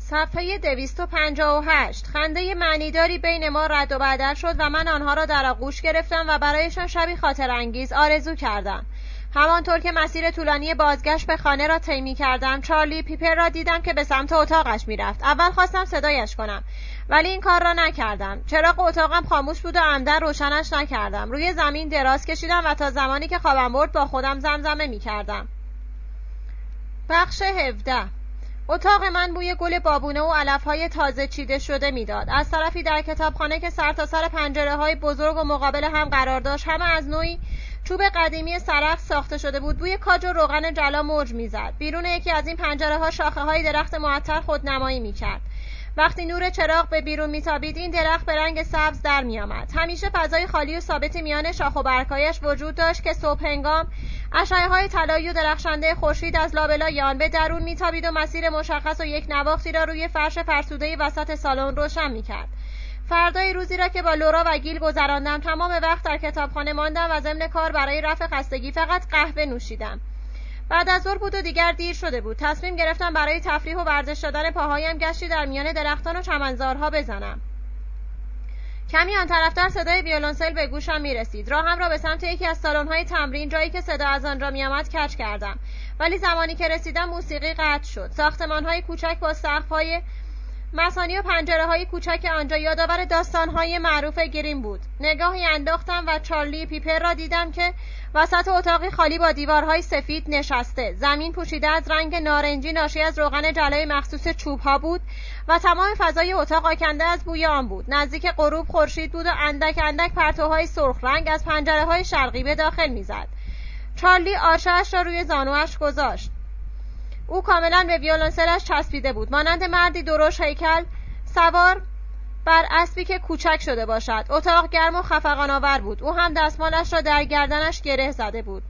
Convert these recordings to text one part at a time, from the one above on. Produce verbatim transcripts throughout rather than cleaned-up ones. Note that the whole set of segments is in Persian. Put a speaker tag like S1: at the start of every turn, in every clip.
S1: صفحه دویست و پنجاه و هشت. خنده معنیداری بین ما رد و بدل شد و من آنها را در آغوش گرفتم و برایشان شبی خاطر انگیز آرزو کردم. همانطور که مسیر طولانی بازگشت به خانه را طی می‌کردم، چارلی پیپر را دیدم که به سمت اتاقش می‌رفت. اول خواستم صدایش کنم، ولی این کار را نکردم. چراغ اتاقم خاموش بود و عمدن روشنش نکردم. روی زمین دراز کشیدم و تا زمانی که خوابم برد با خودم زمزمه می‌کردم. بخش هفده. اتاق من بوی گل بابونه و علف‌های تازه چیده شده میداد. از طرفی در کتابخانه که سر تا سر پنجره‌های بزرگ و مقابل هم قرار داشت، همه از نوعی چوب قدیمی سرخ ساخته شده بود. بوی کاج و روغن جلا موج میزد. بیرون یکی از این پنجره‌ها شاخه‌های درخت معطر خودنمایی میکرد. وقتی نور چراغ به بیرون میتابید، این درخت به رنگ سبز در میآمد. همیشه فضای خالی و ثابتی میان شاخ و برگ‌هایش وجود داشت که صبح هنگام اشعه‌های طلایی و درخشنده خورشید از لابلای آن به درون میتابید و مسیر مشخص و یک نواختی را روی فرش فرسوده وسط سالن روشن میکرد. فردای روزی را که با لورا و گیل گذراندم، تمام وقت در کتابخانه ماندم و ضمن کار برای رفع خستگی فقط قهوه نوشیدم. بعد از ظهر بود و دیگر دیر شده بود. تصمیم گرفتم برای تفریح و ورزش دادن پاهایم گشتی در میان درختان و چمنزارها بزنم. کمی آن طرفتر صدای ویولنسل به گوشم میرسید. راهم را به سمت یکی از سالن‌های تمرین، جایی که صدا از آنجا میآمد، کج کردم. ولی زمانی که رسیدم موسیقی قطع شد. ساختمان‌های کوچک با سقف‌های مسانی و پنجره‌های کوچک آنجا یادآور داستان‌های معروف گرین بود. نگاهی انداختم و چارلی پیپر را دیدم که وسط اتاقی خالی با دیوارهای سفید نشسته. زمین پوشیده از رنگ نارنجی ناشی از روغن جلای مخصوص چوب‌ها بود و تمام فضای اتاق آکنده از بوی آن بود. نزدیک غروب خورشید بود و اندک اندک پرتوهای سرخ رنگ از پنجره‌های شرقی به داخل می‌زد. چارلی آرشه‌اش را روی زانویش گذاشت. او کاملا به ویولنسلش چسبیده بود، مانند مردی درشت هیکل سوار بر اسبی که کوچک شده باشد. اتاق گرم و خفقان آور بود. او هم دستمالش را در گردنش گره زده بود.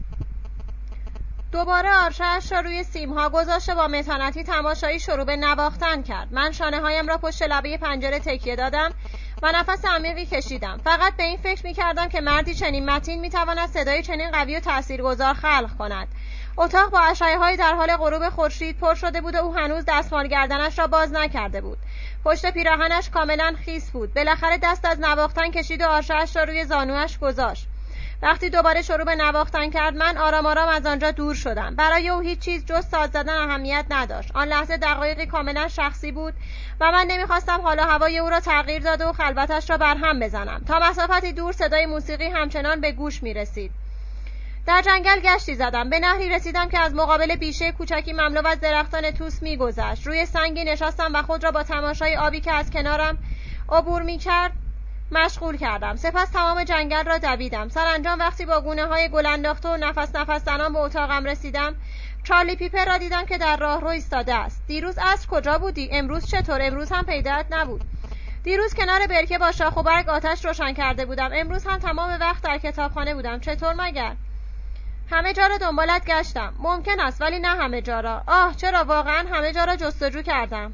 S1: دوباره آرشه‌اش را روی سیمها گذاشت و با متانتی تماشایی شروع به نواختن کرد. من شانه‌هایم را پشت لبه پنجره تکیه دادم و نفس عمیقی کشیدم. فقط به این فکر می‌کردم که مردی چنین متین می‌تواند صدای چنین قوی و تاثیرگذار خلق کند. اتاق با اشعه‌های در حال غروب خورشید پر شده بود و او هنوز دستمال گردنش را باز نکرده بود. پشت پیراهنش کاملا خیس بود. بالاخره دست از نواختن کشید و آرشه‌اش را روی زانویش گذاشت. وقتی دوباره شروع به نواختن کرد، من آرام آرام از آنجا دور شدم. برای او هیچ چیز جز ساز زدن اهمیت نداشت. آن لحظه دقایقی کاملا شخصی بود و من نمیخواستم حال و هوای او را تغییر داده و خلوتش را برهم بزنم. تا مسافتی دور صدای موسیقی همچنان به گوش میرسید. در جنگل گشتی زدم. به نهری رسیدم که از مقابل بیشه کوچکی مملو از درختان توس میگذشت. روی سنگی نشستم و خود را با تماشای آبی که از کنارم عبور میکرد مشغول کردم. سپس تمام جنگل را دویدم. سرانجام وقتی با گونه های گل انداخته و نفس نفس زنان به اتاقم رسیدم، چارلی پیپر را دیدم که در راهرو ایستاده است. دیروز عصر کجا بودی؟ امروز چطور؟ امروز هم پیدات نبود. دیروز کنار برکه با شاخ و برگ آتش روشن کرده بودم. امروز هم تمام وقت در کتابخانه بودم. چطور مگر؟ همه جا را دنبالت گشتم. ممکن است، ولی نه همه جا را. آه، چرا؟ واقعا همه جا را جستجو کردم.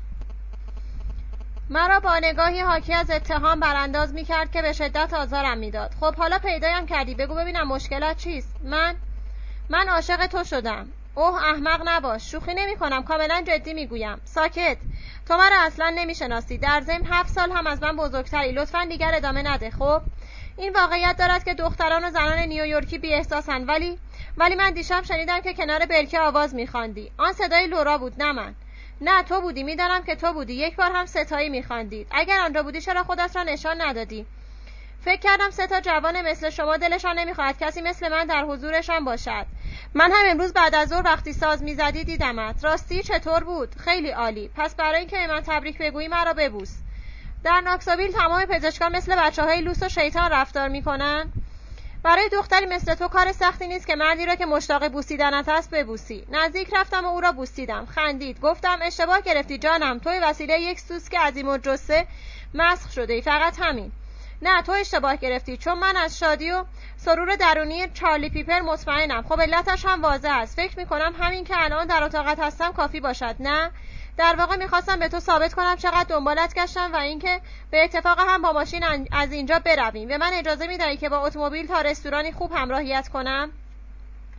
S1: مرا با نگاهی حاکی از اتهام برانداز می‌کرد که به شدت آزارم می‌داد. خب حالا پیدایم کردی، بگو ببینم مشکلات چیست؟ من من عاشق تو شدم. اوه احمق نباش، شوخی نمی‌کنم، کاملا جدی می‌گویم. ساکت. تو مرا اصلا نمی‌شناسی. در ضمن هفت سال هم از من بزرگتری. لطفاً دیگر ادامه نده. خب این واقعیت دارد که دختران و زنان نیویورکی بی‌احساسند، ولی ولی من دیشب شنیدم که کنار برکه آواز می‌خواندی. آن صدای لورا بود، نه من. نه تو بودی، میدانم که تو بودی. یک بار هم ستایی می‌خواندید. اگر آنجا بودی چرا خودت را نشان ندادی؟ فکر کردم سه تا جوان مثل شما دلشان نمی‌خواهد کسی مثل من در حضورشان باشد. من هم امروز بعد از ظهر وقتی ساز می‌زدی دیدمت. راستی چطور بود؟ خیلی عالی. پس برای اینکه به من تبریک بگویی مرا ببوس. در ناکسویل تمام پزشکان مثل بچه‌های لوس و شیطان رفتار می‌کنن. برای دختری مثل تو کار سختی نیست که مردی را که مشتاق بوسیدنت است ببوسی. نزدیک رفتم و او را بوسیدم. خندید. گفتم اشتباه گرفتی جانم. توی وسیله یک سوسک عظیم الجثه مسخ شده ای، فقط همین. نه تو اشتباه گرفتی، چون من از شادی و سرور درونی چارلی پیپر مطمئنم. خب علتش هم واضح است. فکر می‌کنم همین که الان در اتاقت هستم کافی باشد. نه در واقع میخواستم به تو ثابت کنم چقدر دنبالت گشتم و اینکه به اتفاق هم با ماشین از اینجا برویم. به من اجازه میدهی که با اتومبیل تا رستورانی خوب همراهیت کنم؟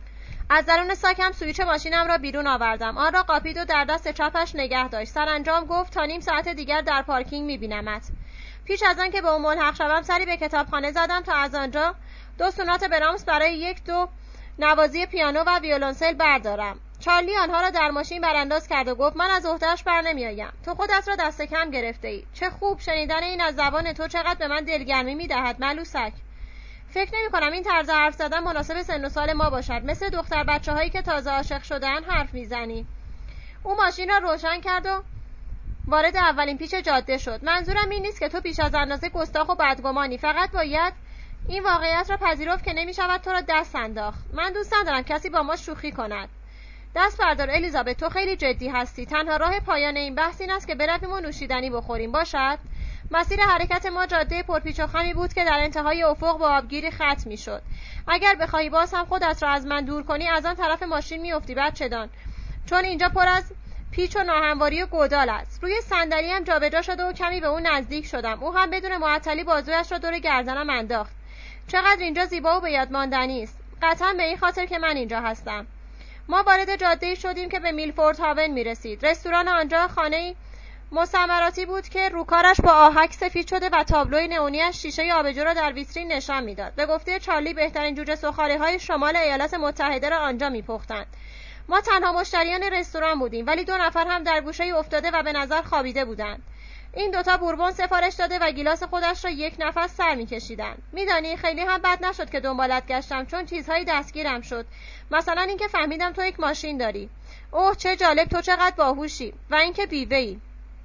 S1: از درون ساکم سویچ ماشینم را بیرون آوردم. آن را قاپید و در دست چپش نگه داشت. سرانجام گفت تا نیم ساعت دیگر در پارکینگ میبینمت. پیش از آن که به او ملحق شوم سری به کتابخانه زدم تا از آنجا دو سونات برامس برای یک دو نوازی پیانو و ویولنسل بردارم. چارلی آنها را در ماشین برانداز کرد و گفت من از عهده‌اش برنمیآیم. تو خودت را دست کم گرفته ای. چه خوب، شنیدن این از زبان تو چقدر به من دلگرمی میدهد ملوسک. فکر نمی کنم این طرز حرف زدن مناسب سن و سال ما باشد. مثل دختر بچه هایی که تازه عاشق شدن حرف میزنی. او ماشین را روشن کرد و وارد اولین پیچ جاده شد. منظورم این نیست که تو بیش از اندازه گستاخ و بدگمانی. فقط باید این واقعیت را پذیرفت که نمی شود تو را دست انداخت. من دوست ندارم کسی با ما شوخی کند. دست بردار الیزابت، تو خیلی جدی هستی. تنها راه پایان این بحث این است که برویم و نوشیدنی بخوریم. باشد؟ مسیر حرکت ما جاده پرپیچ و خمی بود که در انتهای افق با آبگیری ختم می‌شد. اگر بخواهی باز هم خودت را از من دور کنی از آن طرف ماشین می‌افتی بچه‌دان، چون اینجا پر از پیچ و ناهمواری و گودال است. روی صندلی‌ام جابجا شده و کمی به او نزدیک شدم. او هم بدون معطلی بازویش را دور گردنم انداخت. چقدر اینجا زیبا و به یاد ماندنی است. قطعاً به این خاطر که من اینجا هستم. ما وارد جاده‌ای شدیم که به میلفورد هاون می‌رسید. رستوران آنجا خانه‌ای مستعمراتی بود که روکارش با آهک سفید شده و تابلوی نئونی‌اش شیشه آبجو را در ویترین نشان میداد. به گفته چارلی بهترین جوجه سوخاری‌های شمال ایالات متحده را آنجا می‌پختند. ما تنها مشتریان رستوران بودیم، ولی دو نفر هم در گوشه افتاده و به نظر خوابیده بودند. این دوتا بوربون سفارش داده و گیلاس خودش را یک نفس سر می‌کشیدند. می‌دانی خیلی هم بد نشد که دنبالت گشتم، چون چیزهایی دستگیرم شد. مثلا اینکه فهمیدم تو یک ماشین داری. اوه چه جالب، تو چقدر باهوشی. و اینکه بیوه‌ای.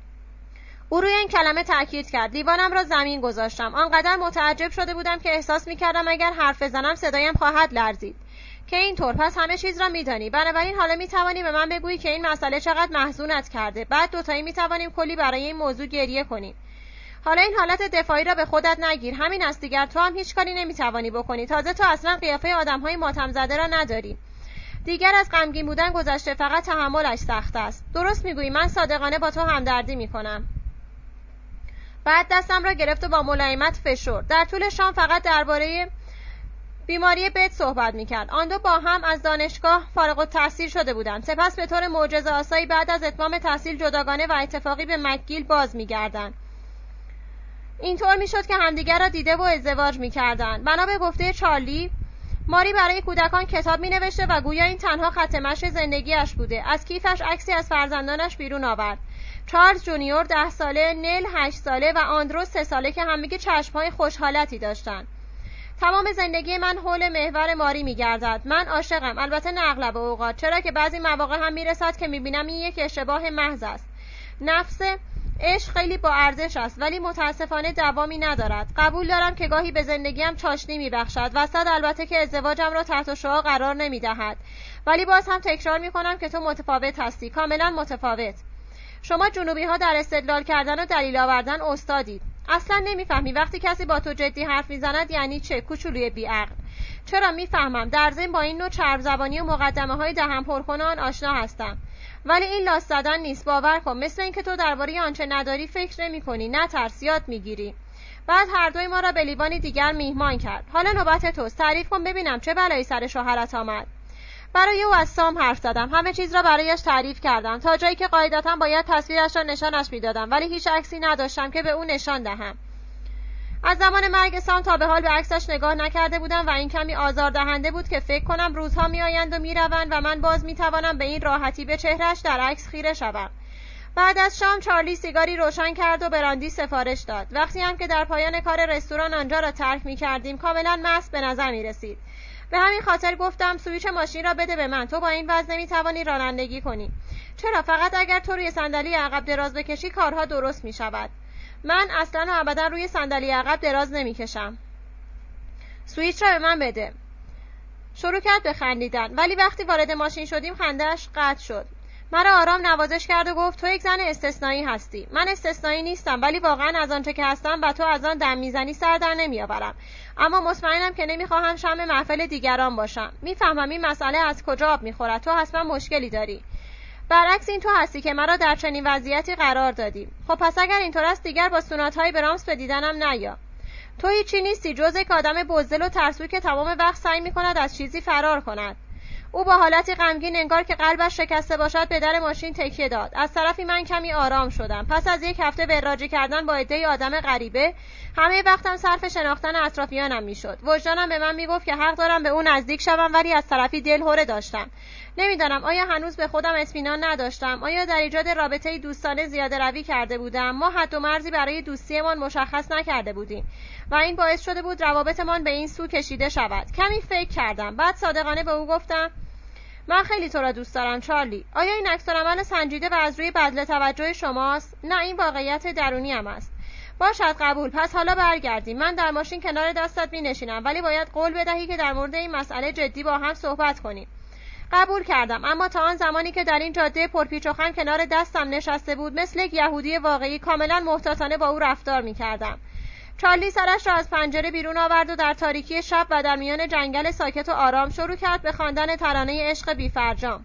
S1: او روی این کلمه تأکید کرد. لیوانم را زمین گذاشتم. آنقدر متعجب شده بودم که احساس می‌کردم اگر حرف بزنم صدایم خواهد لرزید. که اینطور پس همه چیز را می‌دانی. بنابراین حالا می‌توانی به من بگویی که این مسئله چقدر محزونت کرده. بعد دوتایی می‌توانیم کلی برای این موضوع گریه کنیم. حالا این حالت دفاعی را به خودت نگیر. همین است دیگر. تو هم هیچ کاری نمی‌توانی بکنی. تازه تو اصلا قیافه آدم‌های ماتم زده را نداری. دیگر از غمگین بودن گذشته، فقط تحملش سخت است. درست می‌گویی. من صادقانه با تو همدردی می‌کنم. بعد دستم را گرفت و با ملایمت فشرد. در طول شام فقط درباره بیماری بت صحبت می‌کرد. آن دو با هم از دانشگاه فارغ التحصیل شده بودند. سپس به طور معجزه‌آسایی بعد از اتمام تحصیل جداگانه و اتفاقی به مکگیل باز می‌گردند. اینطور می‌شد که همدیگر را دیده و ازدواج می‌کردند. بنا به گفته چارلی، ماری برای کودکان کتاب می‌نوشته و گویا این تنها خط مشی زندگیش بوده. از کیفش عکسی از فرزندانش بیرون آورد. چارلز جونیور ده ساله، نیل هشت ساله و آندرو سه ساله که همگی چشم‌های خوشحالتی داشتند. تمام زندگی من حول محور ماری می‌گردد. من عاشقم، البته نه اغلب اوقات، چرا که بعضی مواقع هم می‌رسد که می‌بینم این یک اشتباه محض است. نفس عشق خیلی با ارزش است، ولی متاسفانه دوامی ندارد. قبول دارم که گاهی به زندگیم چاشنی می‌بخشد و صد البته که ازدواجم را تحت شعاع قرار نمی‌دهد. ولی باز هم تکرار می‌کنم که تو متفاوت هستی، کاملا متفاوت. شما جنوبی‌ها در استدلال کردن و دلیل آوردن استادید. اصلا نمیفهمی وقتی کسی با تو جدی حرف میزند یعنی چه، کوچولوی بی‌عقل. چرا میفهمم، در ضمن با این نوع چرب زبانی و مقدمه‌های دهن پرکن آن آشنا هستم. ولی این لاس زدن نیست، باور کن. مثل اینکه تو درباره آنچه نداری فکر نمی‌کنی، نه ترس یاد میگیری. بعد هر دوی ما را به لیوانی دیگر میهمان کرد. حالا نوبت توست. تعریف کن ببینم چه بلایی سر شوهرت آمد. برای او از سام حرف زدم. همه چیز را برایش تعریف کردم، تا جایی که قاعدتاً باید تصویرش را نشانش میدادم، ولی هیچ عکسی نداشتم که به او نشان دهم. از زمان مرگ سام تا به حال به عکسش نگاه نکرده بودم و این کمی آزاردهنده بود که فکر کنم روزها میآیند و میروند و من باز میتوانم به این راحتی به چهرهش در عکس خیره شوم. بعد از شام چارلی سیگاری روشن کرد و براندی سفارش داد. وقتی هم که در پایان کار رستوران آنجا را ترک می‌کردیم کاملا مست به نظر می‌رسید. به همین خاطر گفتم سویچ ماشین را بده به من. تو با این وضع نمی‌توانی رانندگی کنی. چرا؟ فقط اگر تو روی صندلی عقب دراز بکشی کارها درست می‌شود. من اصلا و ابدا روی صندلی عقب دراز نمی‌کشم. سویچ را به من بده. شروع کرد به خندیدن، ولی وقتی وارد ماشین شدیم خنده‌اش قطع شد. مرا آرام نوازش کرد و گفت تو یک زن استثنایی هستی. من استثنایی نیستم، ولی واقعا از آنچه که هستم و تو از آن دم میزنی سر در نمیآورم. اما مطمئنم که نمیخواهم شم محفل دیگران باشم. میفهمم این مسئله از کجا آب میخورد. تو حتما مشکلی داری. برعکس این تو هستی که مرا در چنین وضعیتی قرار دادی. خب پس اگر اینطور است دیگر با سونات‌های برامس به دیدنم نیا. تو هیچی نیستی جز یک آدم بزدل و ترسو که تمام وقت سعی میکند از چیزی فرار کند. او با حالتی غمگین انگار که قلبش شکسته باشد به در ماشین تکیه داد. از طرفی من کمی آرام شدم. پس از یک هفته وراجی کردن با عده‌ای آدم غریبه، همه وقتم صرف شناختن اطرافیانم میشد. وجدانم به من میگفت که حق دارم به او نزدیک شوم، ولی از طرفی دلهره داشتم. نمیدانم آیا هنوز به خودم اطمینان نداشتم، آیا در ایجاد رابطه‌ای دوستانه زیاده روی کرده بودم. ما حد و مرزی برای دوستیمان مشخص نکرده بودیم و این باعث شده بود روابطمان به این سو کشیده شود. کمی فکر کردم، بعد صادقانه به او گفتم من خیلی تو را دوست دارم چارلی. آیا این عکس‌العمل سنجیده و از روی بذل توجه شماست؟ نه، این واقعیت درونیم است. باشد قبول. پس حالا برگردیم. من در ماشین کنار دستت می‌نشینم، ولی باید قول بدهی که در مورد این مسئله جدی با هم صحبت کنیم. قبول کردم، اما تا آن زمانی که در این جاده پرپیچ و خم کنار دستم نشسته بود، مثل یک یهودی واقعی کاملا محتاطانه با او رفتار می‌کردم. چارلی سرش را از پنجره بیرون آورد و در تاریکی شب و در میان جنگل ساکت و آرام شروع کرد به خواندن ترانه عشق بی‌فرجام.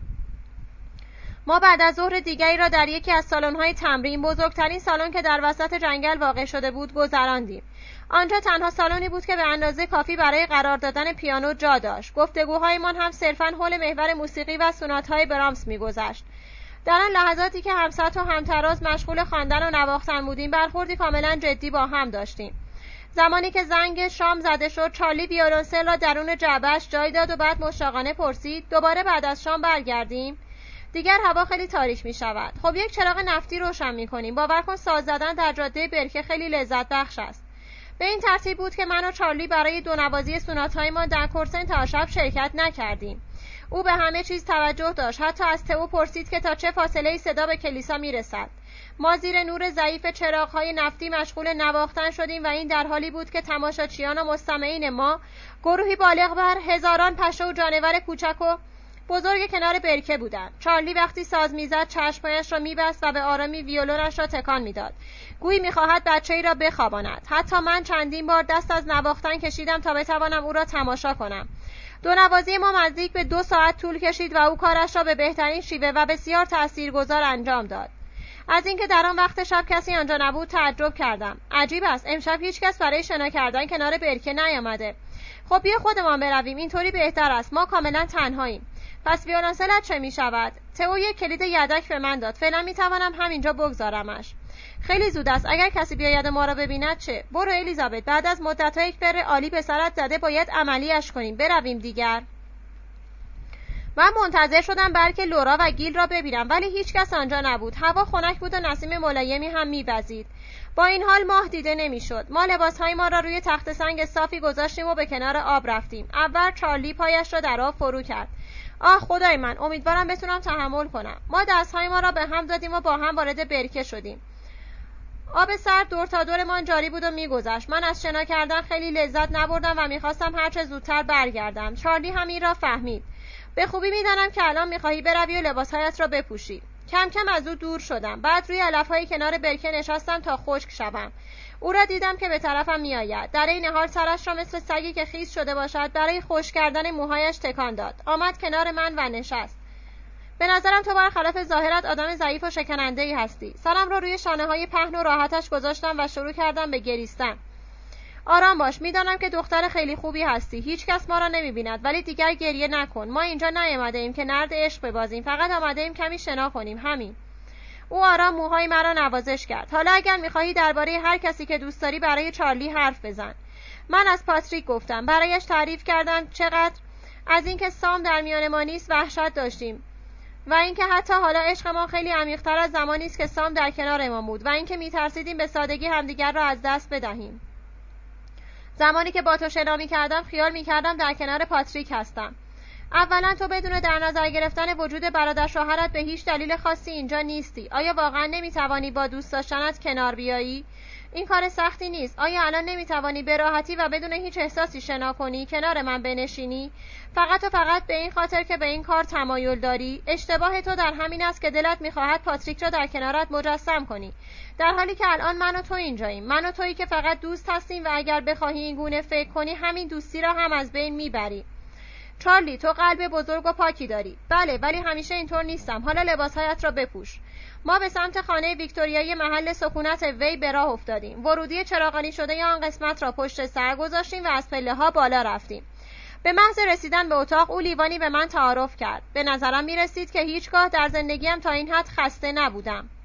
S1: ما بعد از ظهر دیگری را در یکی از سالن‌های تمرین، بزرگترین سالن که در وسط جنگل واقع شده بود، گذراندیم. آنجا تنها سالنی بود که به اندازه کافی برای قرار دادن پیانو جا داشت. گفتگوهایمان هم صرفاً حول محور موسیقی و سونات‌های برامس می‌گذشت. در آن لحظاتی که همسط و همتراز مشغول خواندن و نواختن بودیم، برخوردی کاملا جدی با هم داشتیم. زمانی که زنگ شام زده شد، چارلی ویولنسل را درون جعبه‌اش جای داد و بعد مشتاقانه پرسید دوباره بعد از شام برگردیم؟ دیگر هوا خیلی تاریک می شود. خب یک چراغ نفتی روشن می کنیم. باور کن ساز زدن در جاده برکه خیلی لذت بخش است. به این ترتیب بود که من و چارلی برای دو نوازی سونات‌های ما در کورسن تا شب شرکت نکردیم. او به همه چیز توجه داشت، حتی از تئو پرسید که تا چه فاصله‌ای صدا به کلیسا میرسد. ما زیر نور ضعیف چراغ‌های نفتی مشغول نواختن شدیم و این در حالی بود که تماشاچیان و مستمعین ما، گروهی بالغ بر هزاران پشه و جانور کوچک و بزرگ کنار برکه بودند. چارلی وقتی ساز میزد چشمایش را میبست و به آرامی ویولونش را تکان میداد، گویی میخواهد بچه‌ای را بخواباند. حتی من چندین بار دست از نواختن کشیدم تا بتوانم او را تماشا کنم. دو نوازی ما نزدیک به دو ساعت طول کشید و او کارش را به بهترین شیوه و بسیار تاثیرگذار انجام داد. از اینکه در آن وقت شب کسی آنجا نبود تعجب کردم. عجیب است، امشب هیچ کس برای شنا کردن کنار برکه نیامده. خب بیا خودمان برویم، اینطوری بهتر است، ما کاملا تنهاییم. پس ویولنسلت چه می شود؟ تئو یک کلید یدک به من داد. فعلا می توانم همینجا بگذارمش. خیلی زود است، اگر کسی بیاید ما را ببیند چه؟ برو الیزابت، بعد از مدت‌ها یک بر عالی به سرت زده، باید عملیش کنیم. برویم دیگر. من منتظر شدم بلکه لورا و گیل را ببینم، ولی هیچ کس آنجا نبود. هوا خنک بود و نسیم ملایمی هم می‌وزید. با این حال ماه دیده نمی‌شد. ما لباس‌های ما را روی تخت سنگ صافی گذاشتیم و به کنار آب رفتیم. اول چارلی پایش را در آب فرو کرد. آه خدای من، امیدوارم بتونم تحمل کنم. ما دست‌های ما را به هم دادیم و با هم وارد برکه شدیم. آب سرد دور تا دورمان جاری بود و می‌گذشت. من از شنا کردن خیلی لذت نبردم و می‌خواستم هر چه زودتر برگردم. چارلی هم این را فهمید. به خوبی می‌دانم که الان می‌خواهی بروی و لباس‌هایت را بپوشی. کم کم از او دور شدم. بعد روی علف‌های کنار برکه نشستم تا خشک شوم. او را دیدم که به طرفم میآید. در این حال سرش را مثل سگی که خیس شده باشد برای خشک کردن موهایش تکان داد. آمد کنار من و نشست. به نظرم تو برخلاف ظاهرت آدم ضعیف و شکننده‌ای هستی. سرم را روی شانه‌های پهن و راحتش گذاشتم و شروع کردم به گریستن. آرام باش، میدانم که دختر خیلی خوبی هستی. هیچ کس ما را نمی‌بیند، ولی دیگر گریه نکن. ما اینجا نیامده ایم که نرد عشق ببازیم، فقط آمده ایم کمی شنا کنیم، همین. او آرام موهای مرا نوازش کرد. حالا اگر می‌خواهی درباره هر کسی که دوست داری برای چارلی حرف بزن. من از پاتریک گفتم. برایش تعریف کردم چقدر از اینکه سام در میان ما نیست وحشت داشتیم و اینکه حتی حالا عشق ما خیلی عمیق‌تر از زمانی است که سام در کنار ما بود و اینکه می‌ترسیدیم به سادگی همدیگر را از دست بدهیم. زمانی که با تو شنا می‌کردم خیال می‌کردم در کنار پاتریک هستم. اولا تو بدون در نظر گرفتن وجود برادر شوهرت به هیچ دلیل خاصی اینجا نیستی. آیا واقعا نمی‌توانی با دوست داشتنت کنار بیایی؟ این کار سختی نیست. آیا الان نمی‌توانی به راحتی و بدون هیچ احساسی شنا کنی، کنار من بنشینی؟ فقط و فقط به این خاطر که به این کار تمایل داری؟ اشتباه تو در همین است که دلت می‌خواهد پاتریک را در کنارت مجسم کنی، در حالی که الان من و تو اینجاییم. من و تویی که فقط دوست هستیم و اگر بخواهی این گونه فکر کنی همین دوستی را هم از بین میبری. چارلی، تو قلب بزرگ و پاکی داری. بله، ولی همیشه اینطور نیستم. حالا لباسهایت را بپوش. ما به سمت خانه ویکتوریایی محل سکونت وی به راه افتادیم. ورودی چراغانی شده ی آن قسمت را پشت سر گذاشتیم و از پله‌ها بالا رفتیم. به محض رسیدن به اتاق او لیوانی به من تعارف کرد. به نظرم می رسید که هیچگاه در زندگیم تا این حد خسته نبودم.